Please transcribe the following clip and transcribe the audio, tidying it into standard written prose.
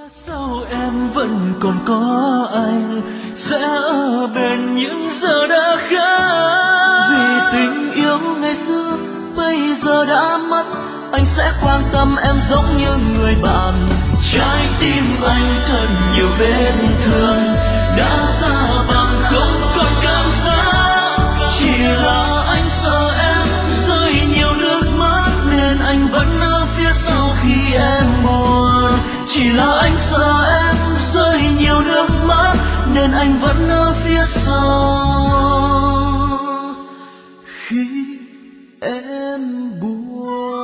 Sao em vẫn còn có anh sẽ ở bên những giờ đã khác. Vì tình yêu ngày xưa bây giờ đã mất, anh sẽ quan tâm em giống như người bạn. Trái tim anh thật nhiều vết thương đã ra bằng không còn cảm giác. Chỉ là anh sợ em rơi nhiều nước mắt nên anh vẫn ở phía sau khi em buồn. Chỉ là anh sợ em rơi nhiều nước mắt nên anh vẫn ở phía sau khi em buồn.